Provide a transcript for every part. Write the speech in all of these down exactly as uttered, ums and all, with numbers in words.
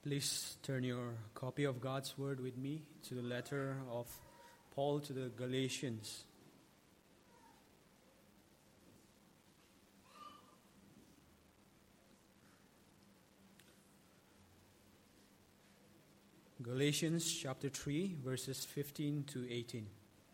Please turn your copy of God's Word with me to the letter of Paul to the Galatians. Galatians chapter three, verses fifteen to eighteen.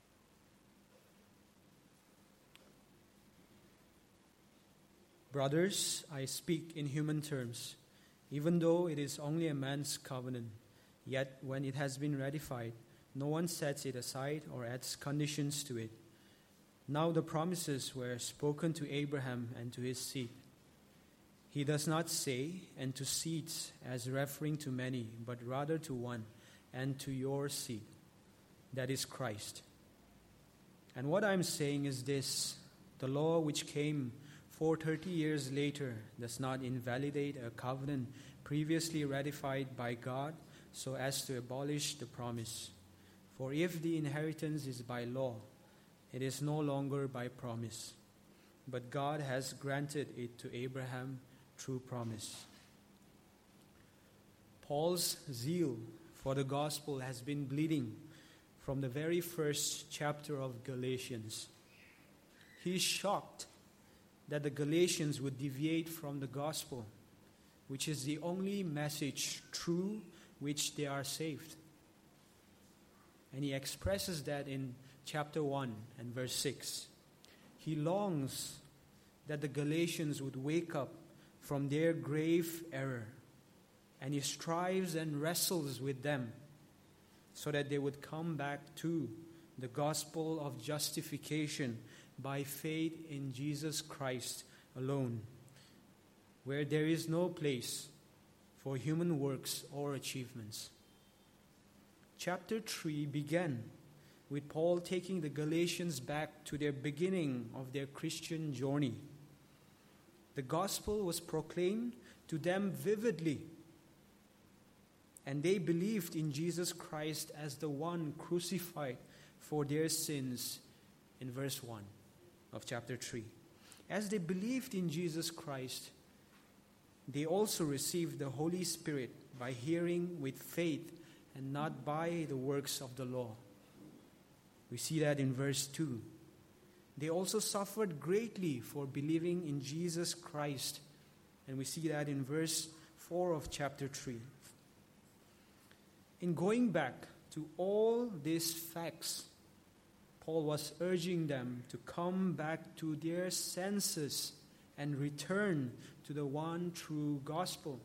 Brothers, I speak in human terms, even though it is only a man's covenant. Yet when it has been ratified, no one sets it aside or adds conditions to it. Now the promises were spoken to Abraham and to his seed. He does not say, and to seeds, as referring to many, but rather to one, and to your seed, that is Christ. And what I am saying is this: the law which came four thirty years later does not invalidate a covenant previously ratified by God so as to abolish the promise. For if the inheritance is by law, it is no longer by promise, but God has granted it to Abraham through promise. Paul's zeal for the gospel has been bleeding from the very first chapter of Galatians. He is shocked that the Galatians would deviate from the gospel, which is the only message through which they are saved. And he expresses that in chapter one and verse six. He longs that the Galatians would wake up from their grave error, and he strives and wrestles with them so that they would come back to the gospel of justification by faith in Jesus Christ alone, where there is no place for human works or achievements. Chapter three began with Paul taking the Galatians back to their beginning of their Christian journey. The gospel was proclaimed to them vividly, and they believed in Jesus Christ as the one crucified for their sins in verse one of chapter three. As they believed in Jesus Christ, they also received the Holy Spirit by hearing with faith and not by the works of the law. We see that in verse two. They also suffered greatly for believing in Jesus Christ, and we see that in verse four of chapter three. In going back to all these facts, Paul was urging them to come back to their senses and return to the one true gospel.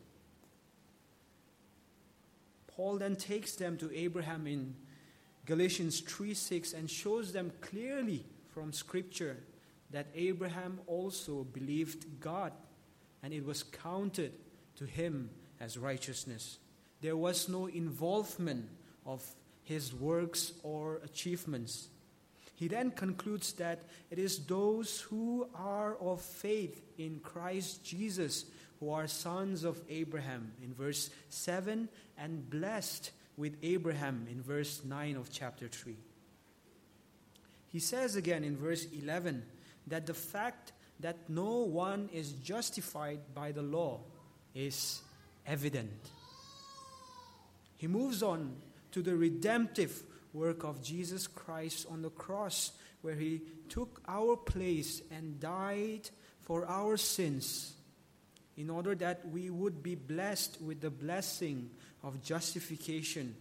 Paul then takes them to Abraham in Galatians three six and shows them clearly from Scripture that Abraham also believed God, and it was counted to him as righteousness. There was no involvement of his works or achievements. He then concludes that it is those who are of faith in Christ Jesus who are sons of Abraham in verse seven, and blessed with Abraham in verse nine of chapter three. He says again in verse eleven that the fact that no one is justified by the law is evident. He moves on to the redemptive work of Jesus Christ on the cross, where he took our place and died for our sins in order that we would be blessed with the blessing of justification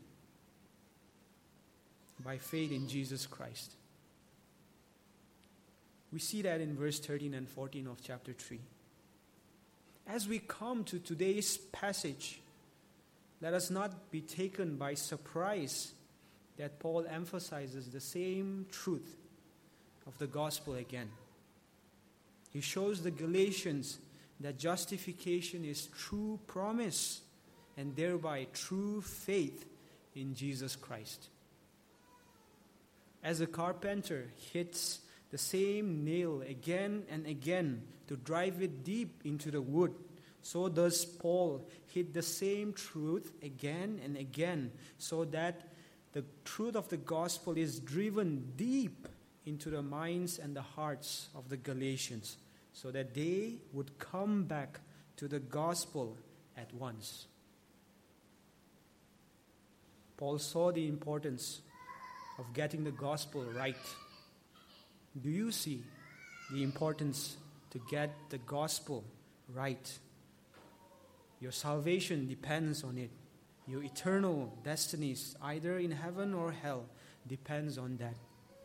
by faith in Jesus Christ. We see that in verse thirteen and fourteen of chapter three. As we come to today's passage, let us not be taken by surprise that Paul emphasizes the same truth of the gospel again. He shows the Galatians that justification is true promise and thereby true faith in Jesus Christ. As a carpenter hits the same nail again and again to drive it deep into the wood, so does Paul hit the same truth again and again so that the truth of the gospel is driven deep into the minds and the hearts of the Galatians so that they would come back to the gospel at once. Paul saw the importance of getting the gospel right. Do you see the importance to get the gospel right? Your salvation depends on it. Your eternal destinies, either in heaven or hell, depends on that.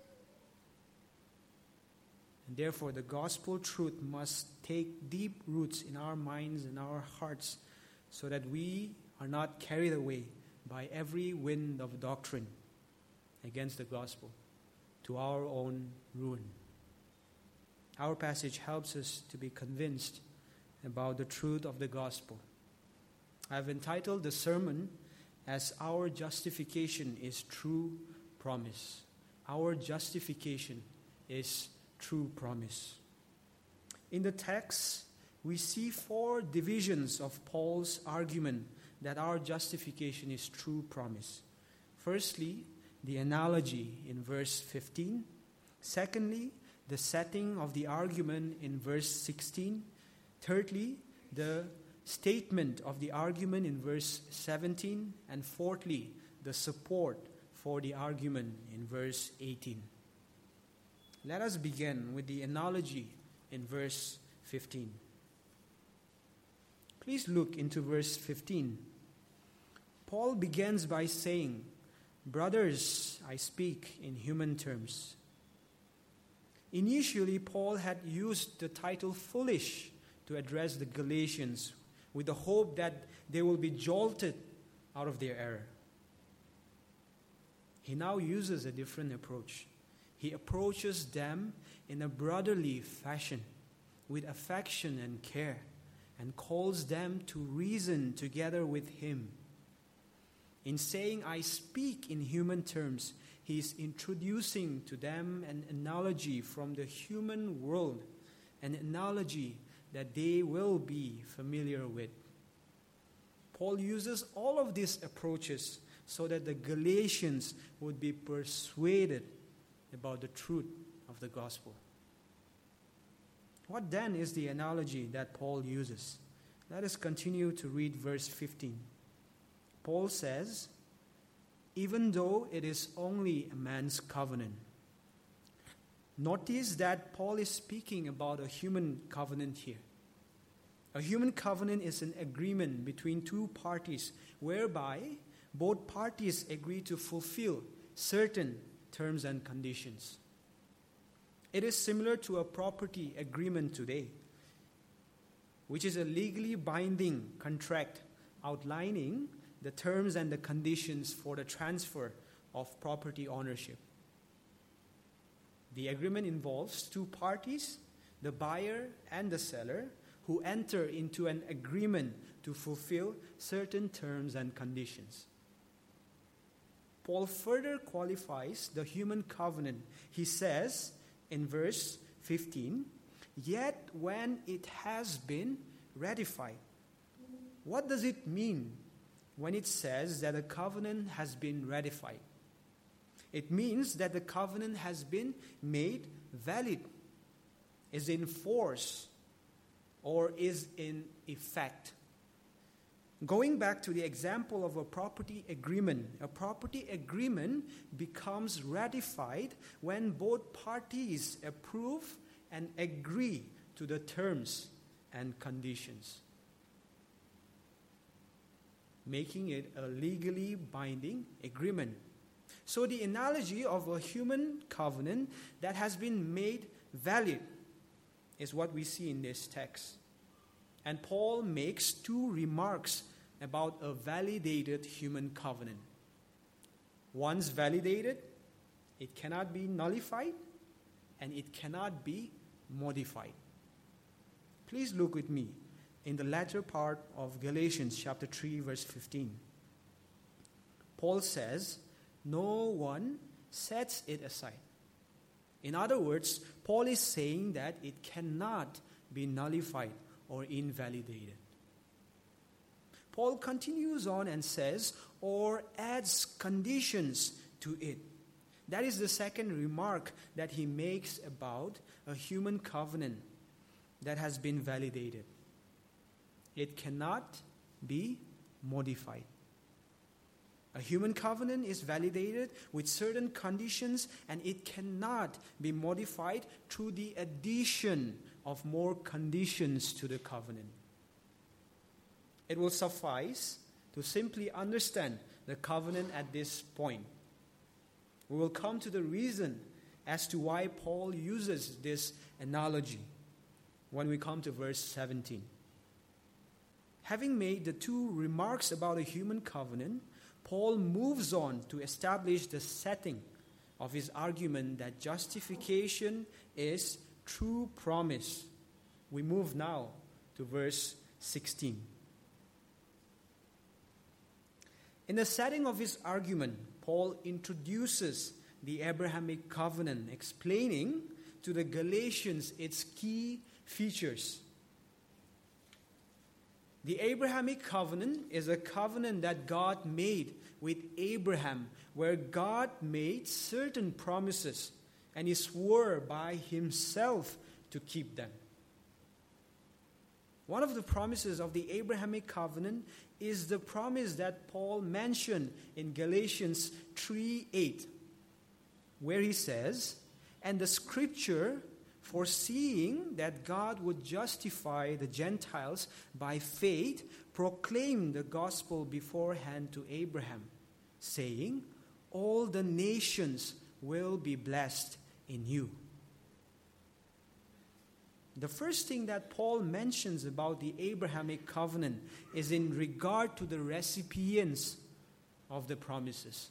And therefore, the gospel truth must take deep roots in our minds and our hearts so that we are not carried away by every wind of doctrine against the gospel to our own ruin. Our passage helps us to be convinced about the truth of the gospel. I have entitled the sermon as Our Justification is True Promise. Our justification is true promise. In the text, we see four divisions of Paul's argument that our justification is true promise. Firstly, the analogy in verse fifteen. Secondly, the setting of the argument in verse sixteen. Thirdly, the statement of the argument in verse seventeen. And fourthly, the support for the argument in verse eighteen. Let us begin with the analogy in verse fifteen. Please look into verse fifteen. Paul begins by saying, "Brothers, I speak in human terms." Initially, Paul had used the title foolish to address the Galatians with the hope that they will be jolted out of their error. He now uses a different approach. He approaches them in a brotherly fashion with affection and care and calls them to reason together with him. In saying, "I speak in human terms," he is introducing to them an analogy from the human world, an analogy that they will be familiar with. Paul uses all of these approaches so that the Galatians would be persuaded about the truth of the gospel. What then is the analogy that Paul uses? Let us continue to read verse fifteen. Paul says, "Even though it is only a man's covenant." Notice that Paul is speaking about a human covenant here. A human covenant is an agreement between two parties whereby both parties agree to fulfill certain terms and conditions. It is similar to a property agreement today, which is a legally binding contract outlining the terms and the conditions for the transfer of property ownership. The agreement involves two parties, the buyer and the seller, who enter into an agreement to fulfill certain terms and conditions. Paul further qualifies the human covenant. He says in verse fifteen, "Yet when it has been ratified." What does it mean when it says that a covenant has been ratified? It means that the covenant has been made valid, is in force, or is in effect. Going back to the example of a property agreement, a property agreement becomes ratified when both parties approve and agree to the terms and conditions, making it a legally binding agreement. So the analogy of a human covenant that has been made valid is what we see in this text. And Paul makes two remarks about a validated human covenant. Once validated, it cannot be nullified and it cannot be modified. Please look with me in the latter part of Galatians chapter three, verse fifteen. Paul says, "No one sets it aside." In other words, Paul is saying that it cannot be nullified or invalidated. Paul continues on and says, or adds conditions to it. That is the second remark that he makes about a human covenant that has been validated. It cannot be modified. A human covenant is validated with certain conditions, and it cannot be modified through the addition of more conditions to the covenant. It will suffice to simply understand the covenant at this point. We will come to the reason as to why Paul uses this analogy when we come to verse seventeen. Having made the two remarks about a human covenant, Paul moves on to establish the setting of his argument that justification is true promise. We move now to verse sixteen. In the setting of his argument, Paul introduces the Abrahamic covenant, explaining to the Galatians its key features. The Abrahamic covenant is a covenant that God made with Abraham, where God made certain promises and he swore by himself to keep them. One of the promises of the Abrahamic covenant is the promise that Paul mentioned in Galatians three eight, where he says, "And the scripture, foreseeing that God would justify the Gentiles by faith, proclaimed the gospel beforehand to Abraham, saying, 'All the nations will be blessed in you.'" The first thing that Paul mentions about the Abrahamic covenant is in regard to the recipients of the promises.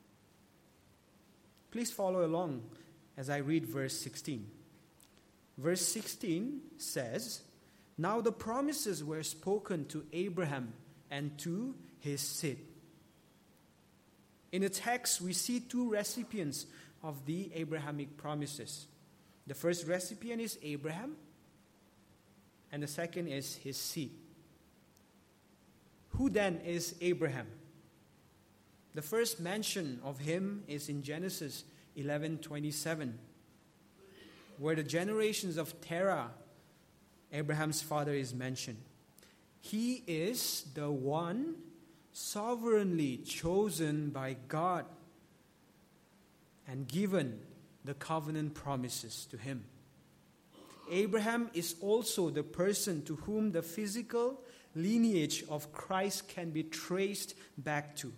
Please follow along as I read verse sixteen. Verse sixteen says, "Now the promises were spoken to Abraham and to his seed." In the text, we see two recipients of the Abrahamic promises. The first recipient is Abraham, and the second is his seed. Who then is Abraham? The first mention of him is in Genesis eleven twenty-seven, where the generations of Terah, Abraham's father, is mentioned. He is the one sovereignly chosen by God and given the covenant promises to him. Abraham is also the person to whom the physical lineage of Christ can be traced back to.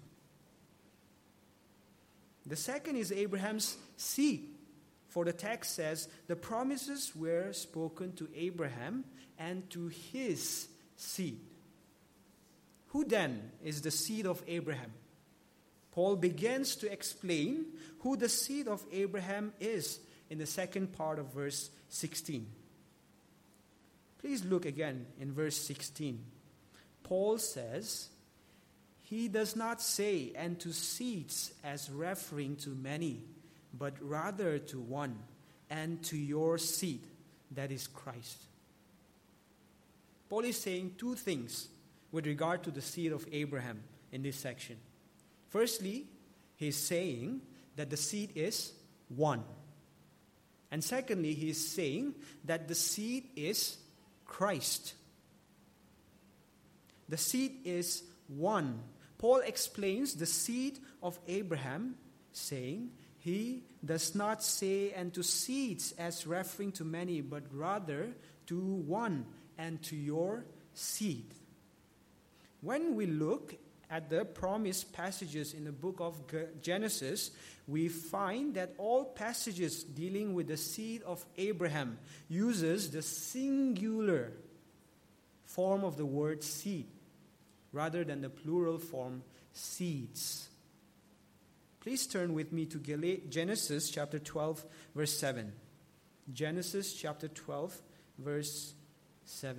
The second is Abraham's seed. For the text says, the promises were spoken to Abraham and to his seed. Who then is the seed of Abraham? Paul begins to explain who the seed of Abraham is in the second part of verse sixteen. Please look again in verse sixteen. Paul says, "He does not say, 'and to seeds,' as referring to many, but rather to one, and to your seed, that is Christ." Paul is saying two things with regard to the seed of Abraham in this section. Firstly, he is saying that the seed is one. And secondly, he is saying that the seed is Christ. The seed is one. Paul explains the seed of Abraham, saying, he does not say, "and to seeds," as referring to many, but rather to one, and to your seed. When we look at the promised passages in the book of Genesis, we find that all passages dealing with the seed of Abraham uses the singular form of the word seed rather than the plural form seeds. Please turn with me to Genesis chapter twelve, verse seven. Genesis chapter twelve, verse seven.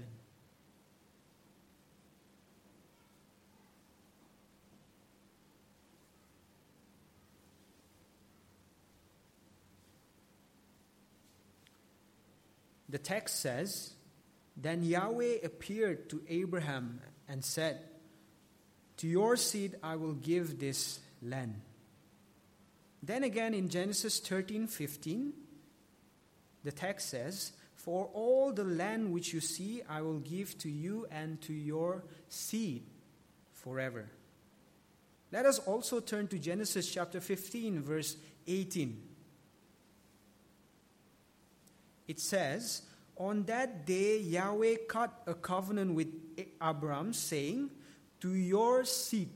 The text says, "Then Yahweh appeared to Abraham and said, 'To your seed I will give this land.'" Then again in Genesis thirteen fifteen, the text says, "For all the land which you see I will give to you and to your seed forever." Let us also turn to Genesis chapter fifteen, verse eighteen. It says, "On that day Yahweh cut a covenant with Abram, saying, 'To your seed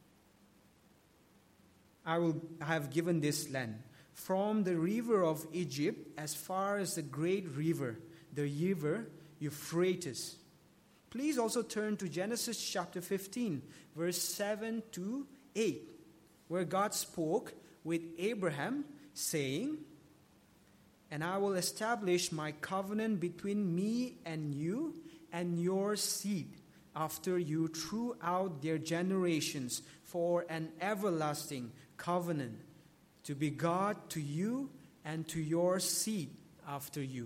I will have given this land, from the river of Egypt as far as the great river, the river Euphrates.'" Please also turn to Genesis chapter fifteen, verse seven to eight, where God spoke with Abraham, saying, "And I will establish my covenant between me and you and your seed after you throughout their generations for an everlasting covenant, to be God to you and to your seed after you.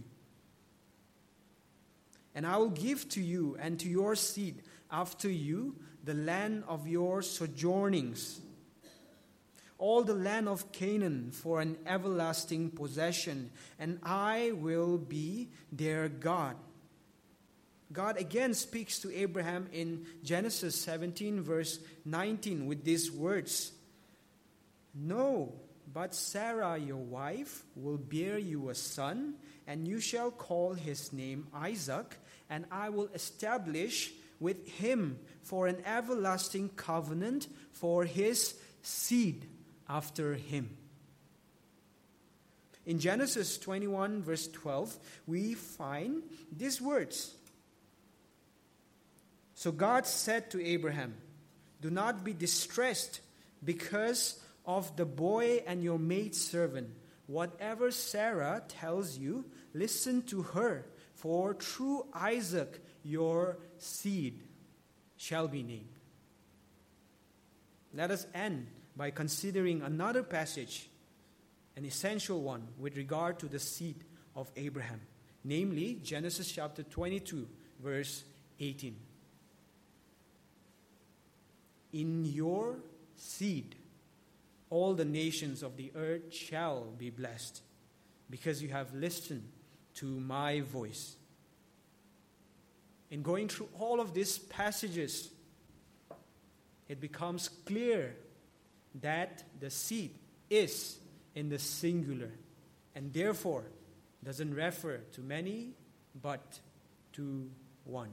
And I will give to you and to your seed after you the land of your sojournings, all the land of Canaan for an everlasting possession, and I will be their God." God again speaks to Abraham in Genesis seventeen, verse nineteen, with these words, "No, but Sarah your wife will bear you a son, and you shall call his name Isaac, and I will establish with him for an everlasting covenant for his seed after him." In Genesis twenty-one, verse twelve, we find these words. "So God said to Abraham, 'Do not be distressed because of the boy and your maidservant. Whatever Sarah tells you, listen to her, for through Isaac your seed shall be named.'" Let us end by considering another passage, an essential one with regard to the seed of Abraham, namely Genesis chapter twenty-two, verse eighteen. "In your seed all the nations of the earth shall be blessed, because you have listened to my voice." In going through all of these passages, it becomes clear that the seed is in the singular, and therefore doesn't refer to many, but to one.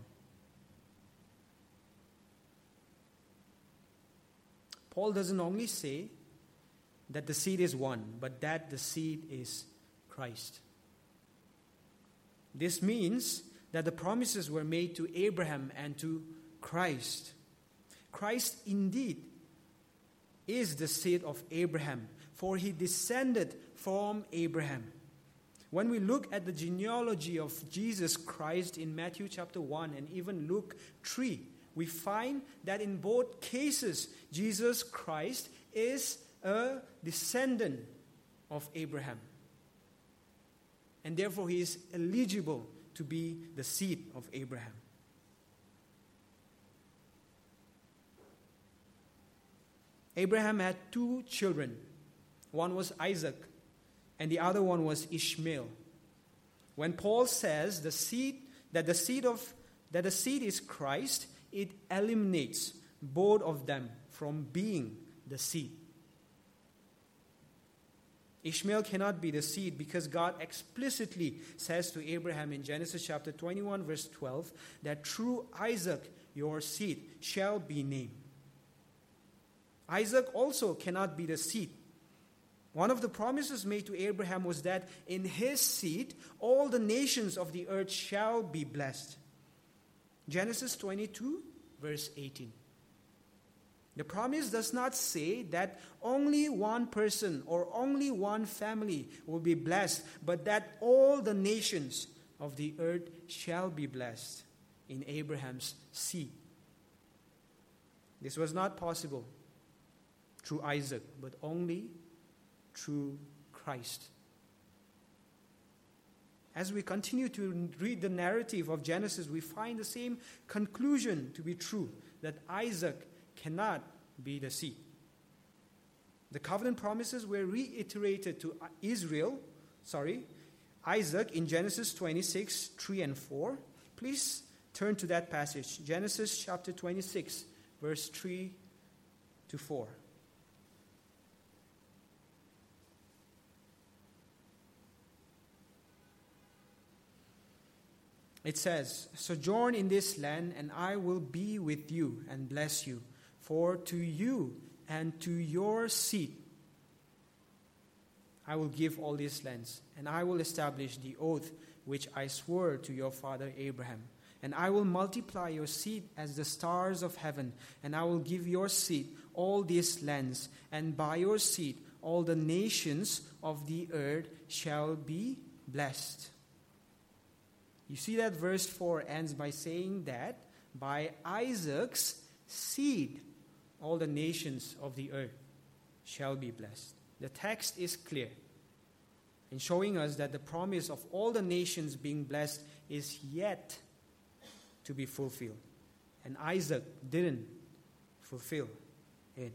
Paul doesn't only say that the seed is one, but that the seed is Christ. This means that the promises were made to Abraham and to Christ. Christ indeed is the seed of Abraham, for he descended from Abraham. When we look at the genealogy of Jesus Christ in Matthew chapter one and even Luke three, we find that in both cases, Jesus Christ is a descendant of Abraham. And therefore, he is eligible to be the seed of Abraham. Abraham had two children. One was Isaac, and the other one was Ishmael. When Paul says the seed that the seed of that the seed is Christ, it eliminates both of them from being the seed. Ishmael cannot be the seed because God explicitly says to Abraham in Genesis chapter twenty-one, verse twelve, that through Isaac your seed shall be named. Isaac also cannot be the seed. One of the promises made to Abraham was that in his seed all the nations of the earth shall be blessed. Genesis twenty-two, verse eighteen. The promise does not say that only one person or only one family will be blessed, but that all the nations of the earth shall be blessed in Abraham's seed. This was not possible through Isaac, but only through Christ. As we continue to read the narrative of Genesis, we find the same conclusion to be true, that Isaac cannot be the seed. The covenant promises were reiterated to Israel, sorry, Isaac in Genesis twenty-six, three and four. Please turn to that passage, Genesis chapter twenty-six, verse three to four. It says, "Sojourn in this land, and I will be with you and bless you. For to you and to your seed I will give all these lands, and I will establish the oath which I swore to your father Abraham. And I will multiply your seed as the stars of heaven, and I will give your seed all these lands, and by your seed all the nations of the earth shall be blessed." You see that verse four ends by saying that by Isaac's seed all the nations of the earth shall be blessed. The text is clear in showing us that the promise of all the nations being blessed is yet to be fulfilled. And Isaac didn't fulfill it.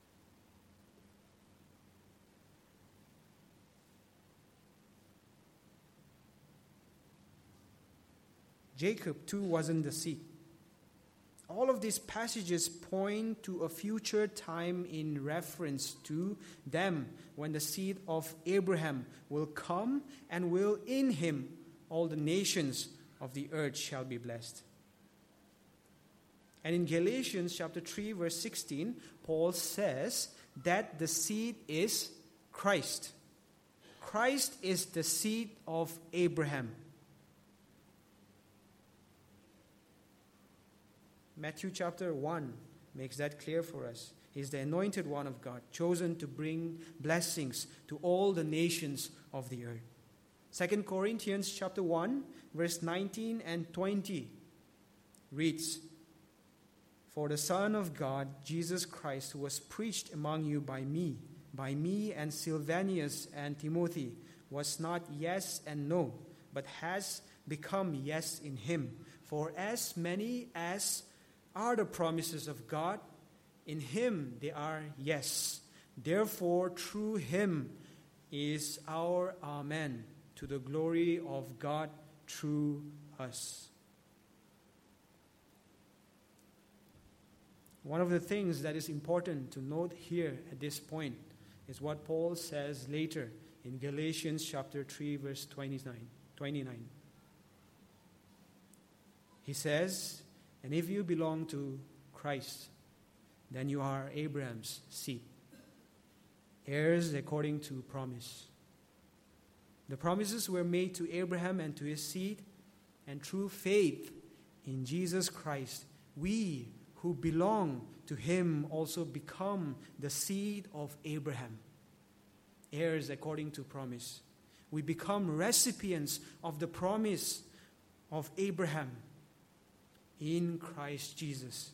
Jacob too wasn't the seed. All of these passages point to a future time in reference to them when the seed of Abraham will come, and will in him all the nations of the earth shall be blessed. And in Galatians chapter three verse sixteen, Paul says that the seed is Christ. Christ is the seed of Abraham. Matthew chapter one makes that clear for us. He's the anointed one of God, chosen to bring blessings to all the nations of the earth. Second Corinthians chapter one, verse nineteen and twenty reads, "For the Son of God, Jesus Christ, who was preached among you by me, by me and Silvanus and Timothy, was not yes and no, but has become yes in him. For as many as are the promises of God, in him they are yes. Therefore, through him is our amen, to the glory of God through us." One of the things that is important to note here at this point is what Paul says later in Galatians chapter three, verse twenty-nine. twenty-nine. He says, "And if you belong to Christ, then you are Abraham's seed, heirs according to promise." The promises were made to Abraham and to his seed, and through faith in Jesus Christ, we who belong to him also become the seed of Abraham, heirs according to promise. We become recipients of the promise of Abraham in Christ Jesus.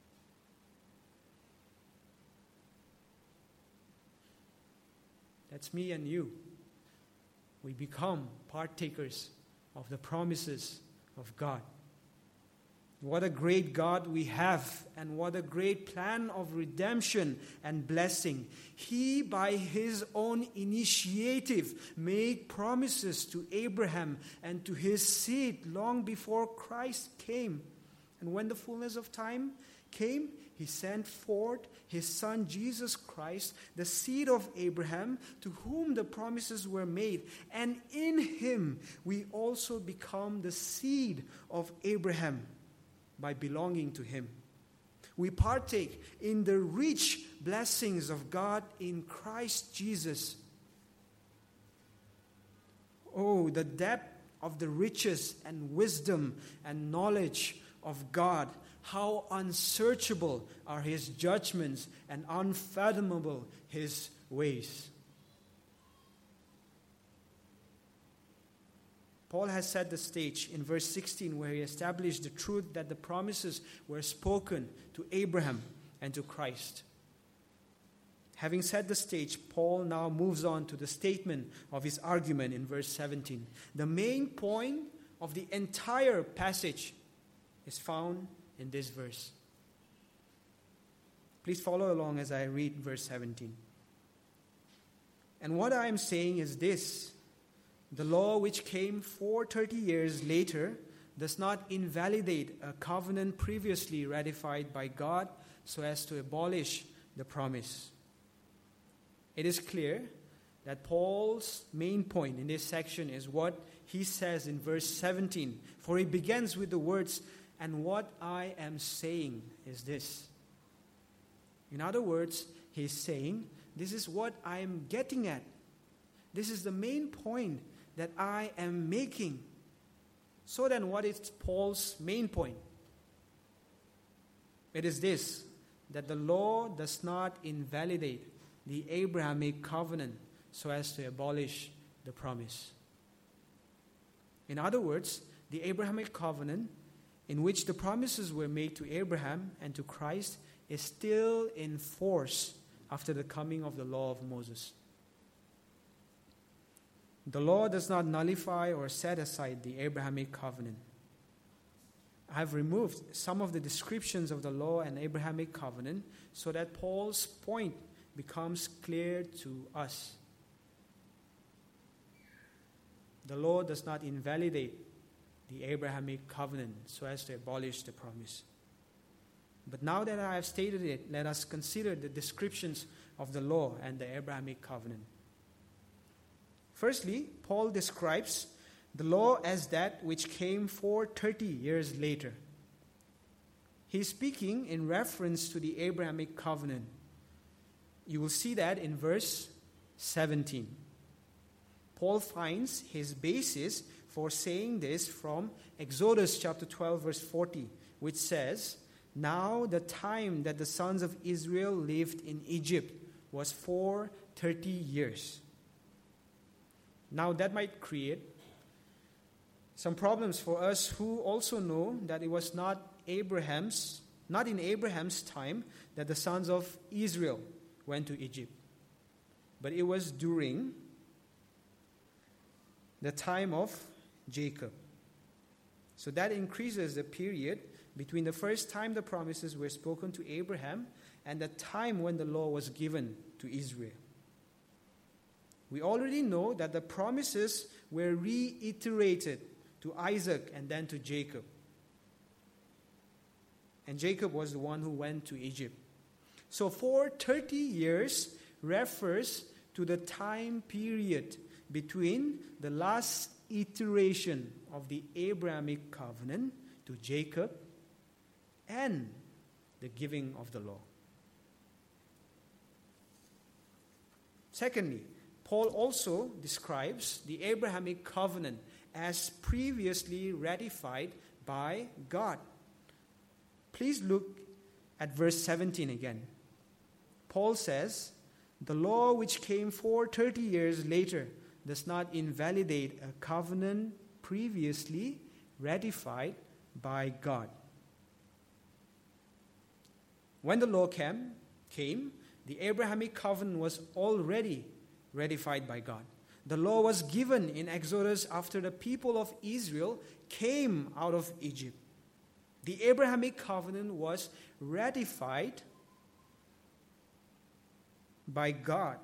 That's me and you. We become partakers of the promises of God. What a great God we have, and what a great plan of redemption and blessing. He, by his own initiative, made promises to Abraham and to his seed long before Christ came. And when the fullness of time came, he sent forth his son Jesus Christ, the seed of Abraham, to whom the promises were made. And in him we also become the seed of Abraham by belonging to him. We partake in the rich blessings of God in Christ Jesus. Oh, the depth of the riches and wisdom and knowledge of God. How unsearchable are his judgments and unfathomable his ways. Paul has set the stage in verse sixteen, where he established the truth that the promises were spoken to Abraham and to Christ. Having set the stage, Paul now moves on to the statement of his argument in verse seventeen. The main point of the entire passage is found in this verse. Please follow along as I read verse seventeen. "And what I am saying is this: the law which came four hundred thirty years later does not invalidate a covenant previously ratified by God so as to abolish the promise." It is clear that Paul's main point in this section is what he says in verse seventeen, for he begins with the words, "And what I am saying is this." In other words, he's saying, this is what I am getting at. This is the main point that I am making. So then, what is Paul's main point? It is this, that the law does not invalidate the Abrahamic covenant so as to abolish the promise. In other words, the Abrahamic covenant, in which the promises were made to Abraham and to Christ, is still in force after the coming of the law of Moses. The law does not nullify or set aside the Abrahamic covenant. I have removed some of the descriptions of the law and Abrahamic covenant so that Paul's point becomes clear to us. The law does not invalidate the Abrahamic covenant so as to abolish the promise. But now that I have stated it, let us consider the descriptions of the law and the Abrahamic covenant. Firstly, Paul describes the law as that which came for thirty years later. He is speaking in reference to the Abrahamic covenant. You will see that in verse seventeen. Paul finds his basis for saying this from Exodus chapter twelve, verse forty, which says, "Now the time that the sons of Israel lived in Egypt was for thirty years." Now that might create some problems for us who also know that it was not Abraham's, not in Abraham's time that the sons of Israel went to Egypt, but it was during the time of Jacob. So that increases the period between the first time the promises were spoken to Abraham and the time when the law was given to Israel. We already know that the promises were reiterated to Isaac and then to Jacob. And Jacob was the one who went to Egypt. So for thirty years refers to the time period between the last iteration of the Abrahamic covenant to Jacob and the giving of the law. Secondly, Paul also describes the Abrahamic covenant as previously ratified by God. Please look at verse seventeen again. Paul says, "The law which came for thirty years later does not invalidate a covenant previously ratified by God." When the law came, came, the Abrahamic covenant was already ratified by God. The law was given in Exodus after the people of Israel came out of Egypt. The Abrahamic covenant was ratified by God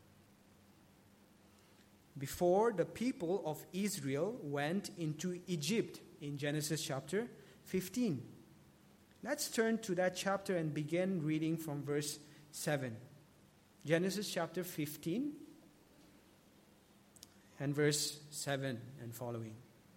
before the people of Israel went into Egypt in Genesis chapter fifteen. Let's turn to that chapter and begin reading from verse seven. Genesis chapter fifteen and verse seven and following.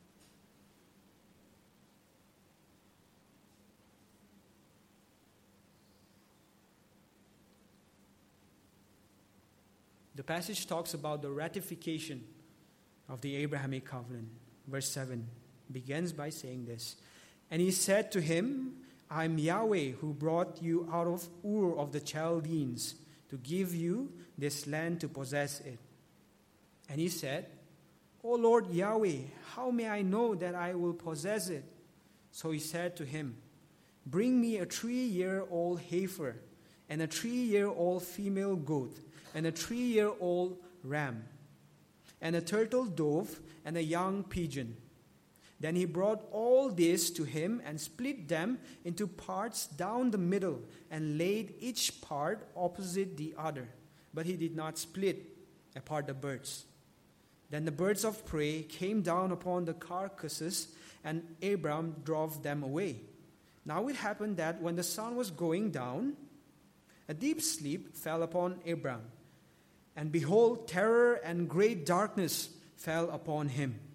The passage talks about the ratification of the Abrahamic covenant. Verse seven begins by saying this, "And he said to him, I am Yahweh who brought you out of Ur of the Chaldeans to give you this land to possess it." And he said, "O Lord Yahweh, how may I know that I will possess it?" So he said to him, "Bring me a three-year-old heifer, and a three-year-old female goat, and a three-year-old ram, and a turtle dove, and a young pigeon." Then he brought all this to him and split them into parts down the middle and laid each part opposite the other. But he did not split apart the birds. Then the birds of prey came down upon the carcasses, and Abram drove them away. Now it happened that when the sun was going down, a deep sleep fell upon Abram. And behold, terror and great darkness fell upon him.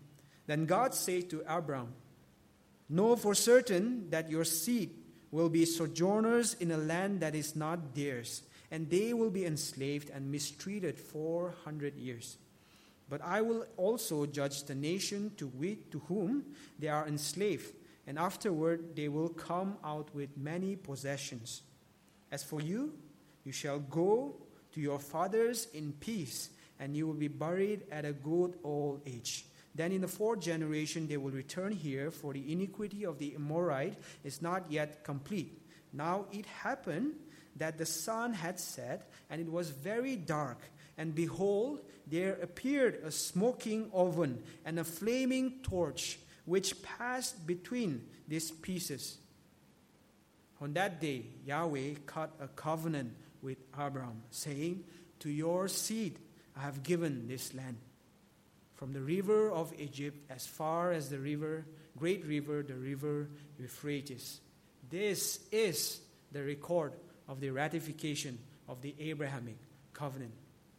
Then God said to Abram, "Know for certain that your seed will be sojourners in a land that is not theirs, and they will be enslaved and mistreated four hundred years. But I will also judge the nation to, which, to whom they are enslaved, and afterward they will come out with many possessions. As for you, you shall go to your fathers in peace, and you will be buried at a good old age. Then in the fourth generation they will return here, for the iniquity of the Amorite is not yet complete. Now it happened that the sun had set, and it was very dark. And behold, there appeared a smoking oven and a flaming torch, which passed between these pieces. On that day, Yahweh cut a covenant with Abram, saying, To your seed I have given this land, from the river of Egypt as far as the river, great river, the river Euphrates. This is the record of the ratification of the Abrahamic covenant.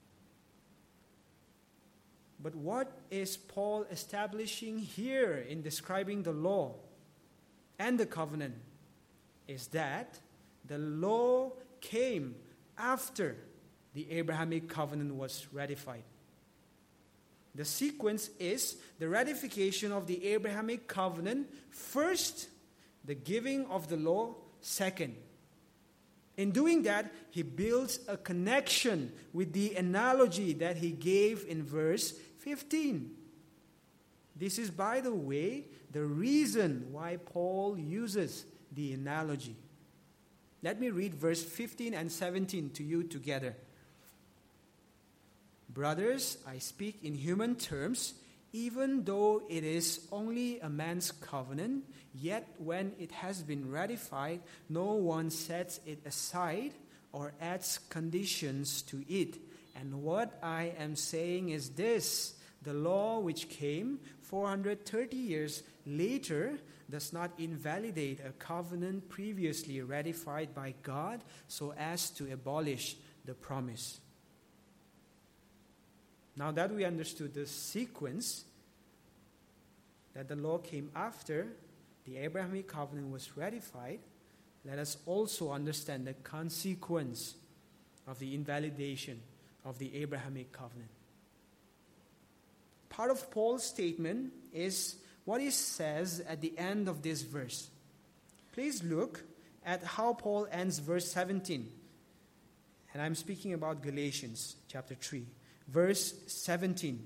But what is Paul establishing here in describing the law and the covenant is that the law came after the Abrahamic covenant was ratified. The sequence is the ratification of the Abrahamic covenant first, the giving of the law second. In doing that, he builds a connection with the analogy that he gave in verse fifteen. This is, by the way, the reason why Paul uses the analogy. Let me read verse fifteen and seventeen to you together. Brothers, I speak in human terms, even though it is only a man's covenant, yet when it has been ratified, no one sets it aside or adds conditions to it. And what I am saying is this: the law which came four hundred thirty years later does not invalidate a covenant previously ratified by God so as to abolish the promise. Now that we understood the sequence, that the law came after the Abrahamic covenant was ratified, let us also understand the consequence of the invalidation of the Abrahamic covenant. Part of Paul's statement is what he says at the end of this verse. Please look at how Paul ends verse seventeen. And I'm speaking about Galatians chapter three. Verse seventeen.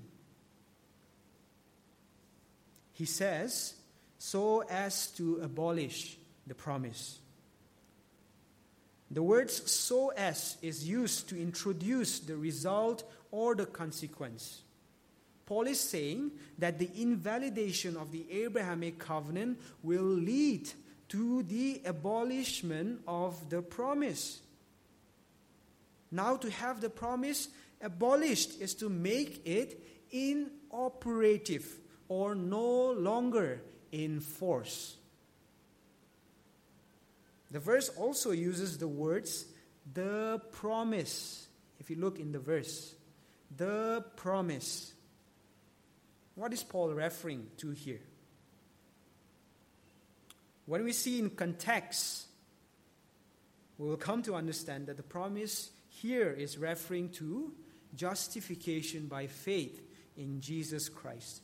He says, so as to abolish the promise. The word so as is used to introduce the result or the consequence. Paul is saying that the invalidation of the Abrahamic covenant will lead to the abolishment of the promise. Now, to have the promise abolished is to make it inoperative or no longer in force. The verse also uses the words, the promise. If you look in the verse, the promise. What is Paul referring to here? When we see in context, we will come to understand that the promise here is referring to justification by faith in Jesus Christ.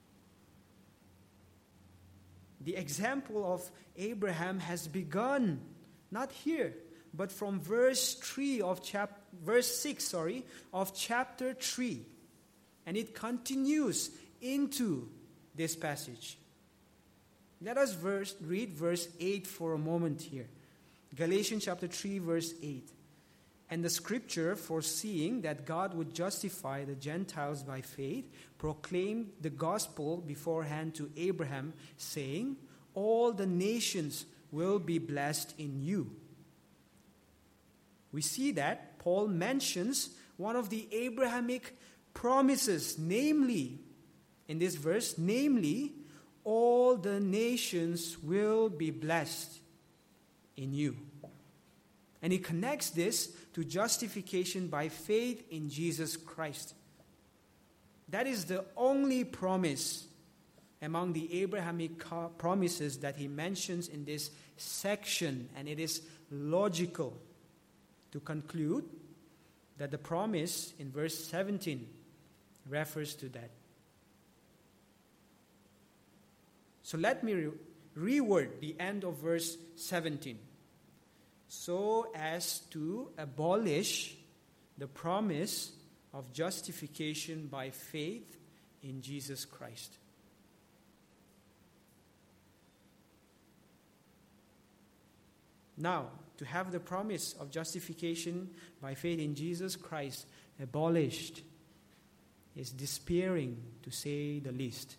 The example of Abraham has begun, not here, but from verse three of chap- verse six, sorry, of chapter three. And it continues into this passage. Let us verse, read verse eight for a moment here. Galatians chapter three, verse eight. And the scripture, foreseeing that God would justify the Gentiles by faith, proclaimed the gospel beforehand to Abraham, saying, all the nations will be blessed in you. We see that Paul mentions one of the Abrahamic promises, namely, in this verse, namely, all the nations will be blessed in you. And he connects this to justification by faith in Jesus Christ. That is the only promise among the Abrahamic promises that he mentions in this section, and it is logical to conclude that the promise in verse seventeen refers to that. So let me re- reword the end of verse seventeen. So as to abolish the promise of justification by faith in Jesus Christ. Now, to have the promise of justification by faith in Jesus Christ abolished is despairing, to say the least.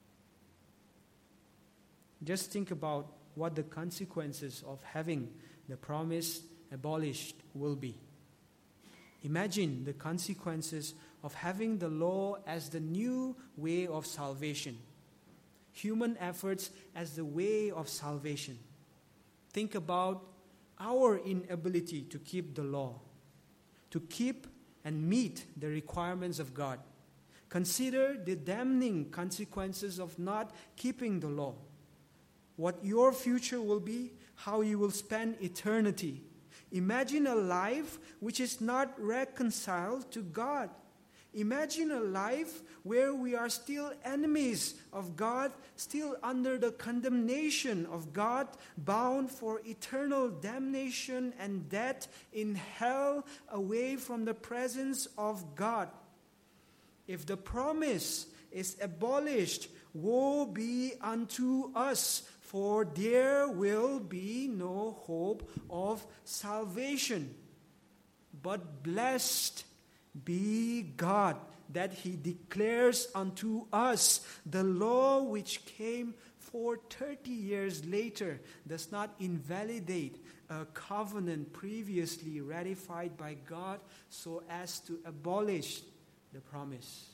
Just think about what the consequences of having the promise abolished will be. Imagine the consequences of having the law as the new way of salvation, human efforts as the way of salvation. Think about our inability to keep the law, to keep and meet the requirements of God. Consider the damning consequences of not keeping the law. What your future will be, how you will spend eternity. Imagine a life which is not reconciled to God. Imagine a life where we are still enemies of God, still under the condemnation of God, bound for eternal damnation and death in hell, away from the presence of God. If the promise is abolished, woe be unto us, for there will be no hope of salvation. But blessed be God, that He declares unto us the law which came for thirty years later does not invalidate a covenant previously ratified by God so as to abolish the promise.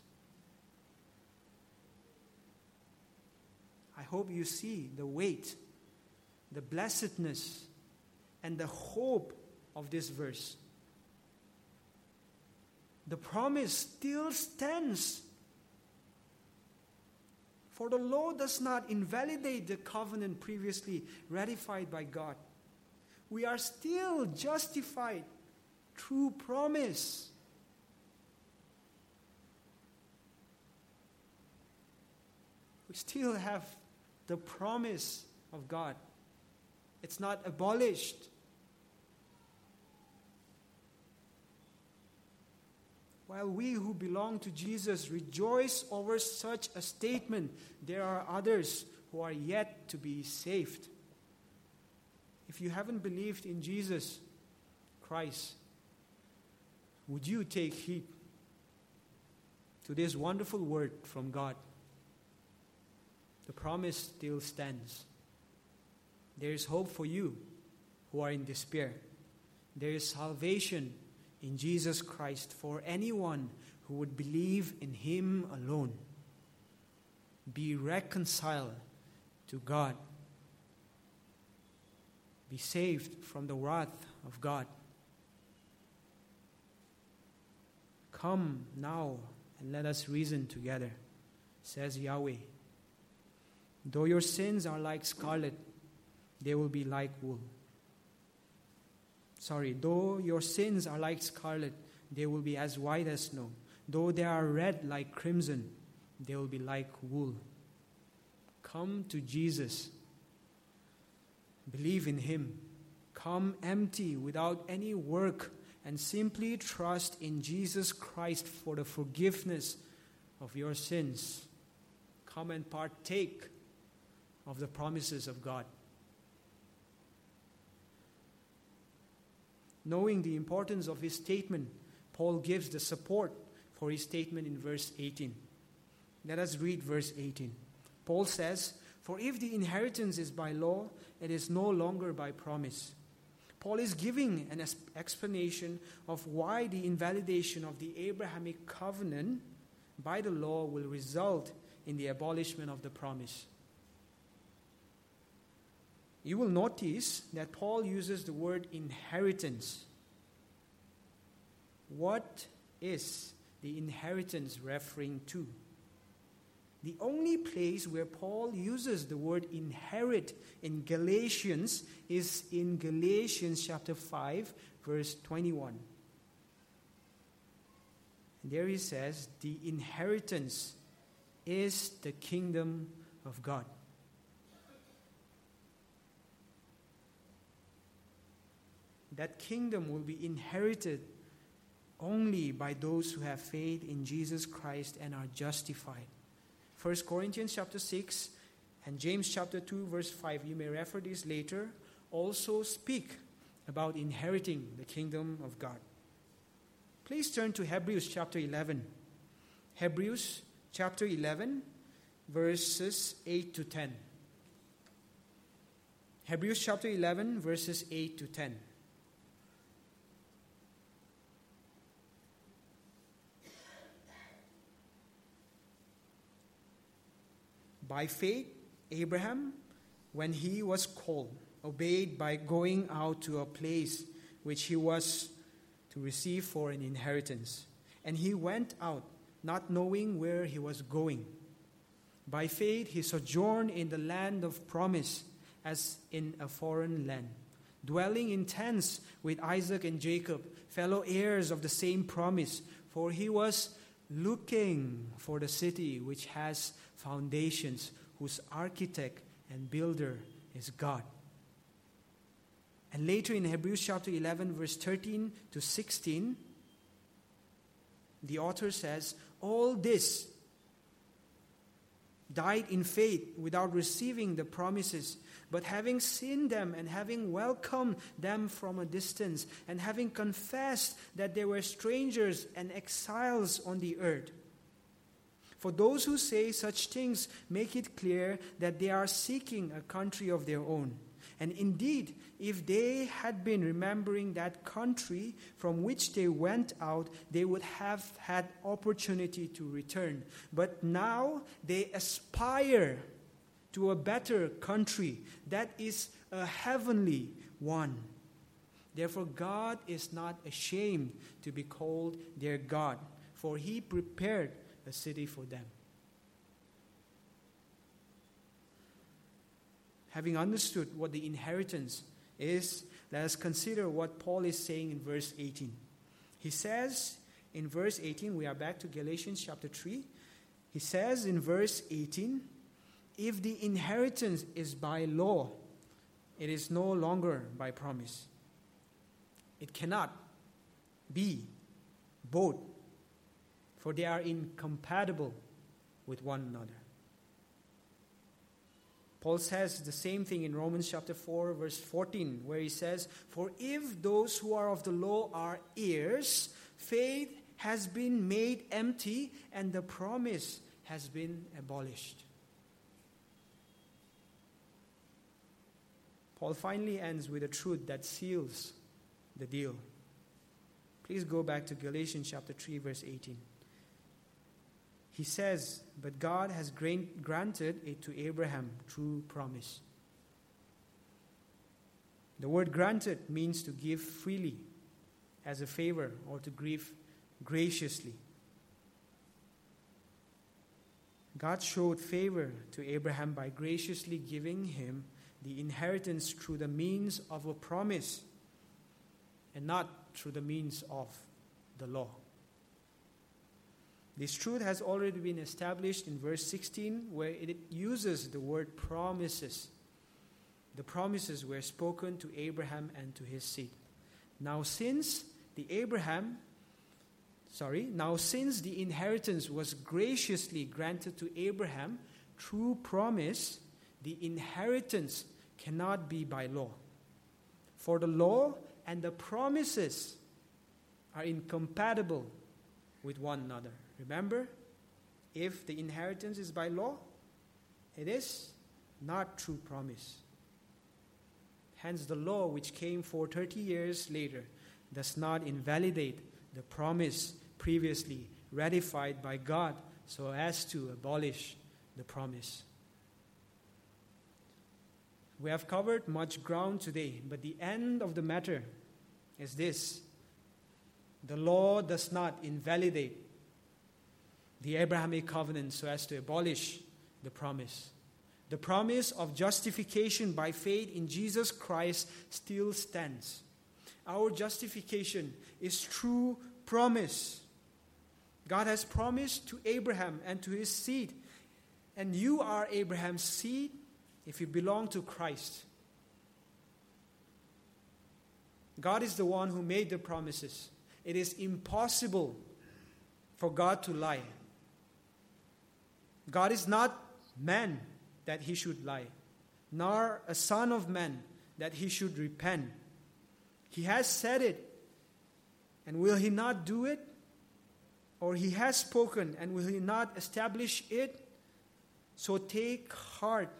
I hope you see the weight, the blessedness, and the hope of this verse. The promise still stands. For the law does not invalidate the covenant previously ratified by God. We are still justified through promise. We still have the promise of God. It's not abolished. While we who belong to Jesus rejoice over such a statement, there are others who are yet to be saved. If you haven't believed in Jesus Christ, would you take heed to this wonderful word from God? The promise still stands. There is hope for you who are in despair. There is salvation in Jesus Christ for anyone who would believe in Him alone. Be reconciled to God. Be saved from the wrath of God. Come now and let us reason together, says Yahweh. Though your sins are like scarlet, they will be like wool. Sorry, though your sins are like scarlet, they will be as white as snow. Though they are red like crimson, they will be like wool. Come to Jesus. Believe in Him. Come empty, without any work, and simply trust in Jesus Christ for the forgiveness of your sins. Come and partake of the promises of God. Knowing the importance of his statement, Paul gives the support for his statement in verse eighteen. Let us read verse eighteen. Paul says, "For if the inheritance is by law, it is no longer by promise." Paul is giving an explanation of why the invalidation of the Abrahamic covenant by the law will result in the abolishment of the promise. You will notice that Paul uses the word inheritance. What is the inheritance referring to? The The only place where Paul uses the word inherit in Galatians is in Galatians chapter five, verse twenty-one. And there he says, the inheritance is the kingdom of God. That kingdom will be inherited only by those who have faith in Jesus Christ and are justified. First Corinthians chapter six and James chapter two verse five, you may refer this later, also speak about inheriting the kingdom of God. Please turn to Hebrews chapter eleven. Hebrews chapter eleven verses eight to ten. Hebrews chapter eleven verses eight to ten. By faith, Abraham, when he was called, obeyed by going out to a place which he was to receive for an inheritance. And he went out, not knowing where he was going. By faith, he sojourned in the land of promise, as in a foreign land, dwelling in tents with Isaac and Jacob, fellow heirs of the same promise. For he was looking for the city which has foundations, whose architect and builder is God. And later in Hebrews chapter eleven, verse thirteen to sixteen, the author says, all this died in faith without receiving the promises, but having seen them and having welcomed them from a distance, and having confessed that they were strangers and exiles on the earth. For those who say such things make it clear that they are seeking a country of their own. And indeed, if they had been remembering that country from which they went out, they would have had opportunity to return. But now they aspire to a better country, that is a heavenly one. Therefore, God is not ashamed to be called their God, for he prepared a city for them. Having understood what the inheritance is, let us consider what Paul is saying in verse eighteen. He says in verse eighteen, we are back to Galatians chapter three. He says in verse eighteen, if the inheritance is by law, it is no longer by promise. It cannot be both, for they are incompatible with one another. Paul says the same thing in Romans chapter four, verse fourteen, where he says, for if those who are of the law are heirs, faith has been made empty and the promise has been abolished. Paul finally ends with a truth that seals the deal. Please go back to Galatians chapter three, verse eighteen. He says, but God has granted it to Abraham through promise. The word granted means to give freely as a favor or to give graciously. God showed favor to Abraham by graciously giving him the inheritance through the means of a promise and not through the means of the law. This truth has already been established in verse sixteen, where it uses the word promises. The promises were spoken to Abraham and to his seed. Now since the Abraham, sorry, now since the inheritance was graciously granted to Abraham through promise, the inheritance cannot be by law. For the law and the promises are incompatible with one another. Remember, if the inheritance is by law, it is not through promise. Hence, the law which came for thirty years later does not invalidate the promise previously ratified by God so as to abolish the promise. We have covered much ground today, but the end of the matter is this. The law does not invalidate the Abrahamic covenant so as to abolish the promise. The promise of justification by faith in Jesus Christ still stands. Our justification is true promise. God has promised to Abraham and to his seed. And you are Abraham's seed if you belong to Christ. God is the one who made the promises. It is impossible for God to lie. God is not man that he should lie, nor a son of man that he should repent. He has said it, and will he not do it? Or he has spoken, and will he not establish it? So take heart.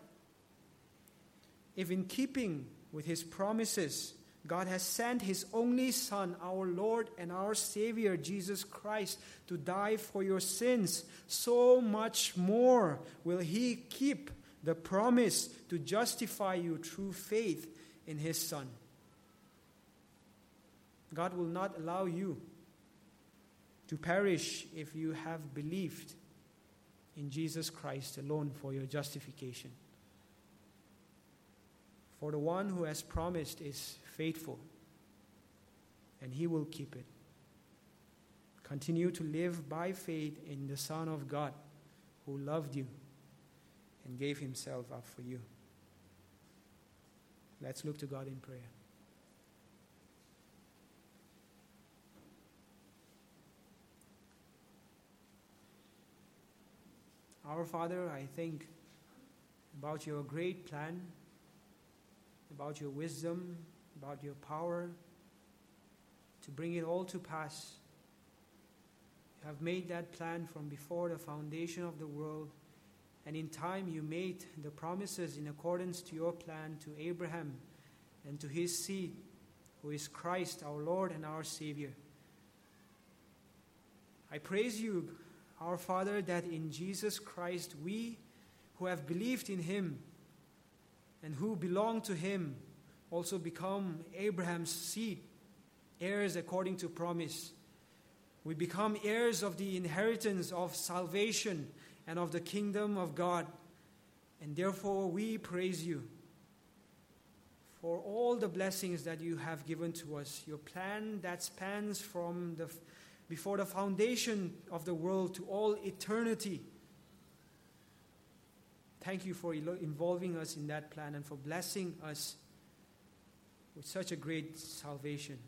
If in keeping with his promises, God has sent his only Son, our Lord and our Savior, Jesus Christ, to die for your sins, so much more will he keep the promise to justify you through faith in his Son. God will not allow you to perish if you have believed in Jesus Christ alone for your justification. For the one who has promised is faithful, and he will keep it. Continue to live by faith in the Son of God who loved you and gave himself up for you. Let's look to God in prayer. Our Father, I think about your great plan, about your wisdom, about your power to bring it all to pass. You have made that plan from before the foundation of the world, and in time you made the promises in accordance to your plan to Abraham and to his seed, who is Christ, our Lord and our Savior. I praise you, our Father, that in Jesus Christ we who have believed in him and who belong to him also become Abraham's seed, heirs according to promise. We become heirs of the inheritance of salvation and of the kingdom of God. And therefore we praise you for all the blessings that you have given to us. Your plan that spans from the before the foundation of the world to all eternity. Thank you for involving us in that plan and for blessing us with such a great salvation.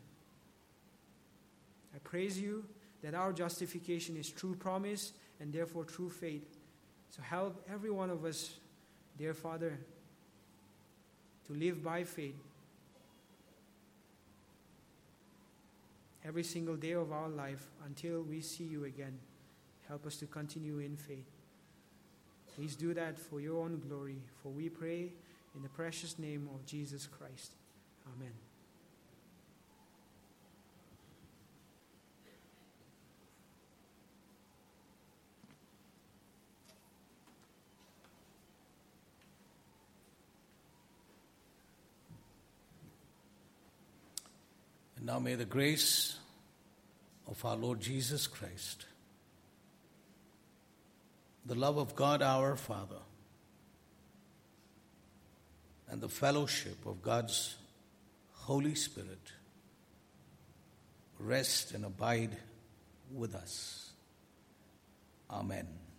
I praise you that our justification is true promise and therefore true faith. So help every one of us, dear Father, to live by faith every single day of our life until we see you again. Help us to continue in faith. Please do that for your own glory, for we pray in the precious name of Jesus Christ. Amen. And now may the grace of our Lord Jesus Christ, the love of God our Father, and the fellowship of God's Holy Spirit rest and abide with us. Amen.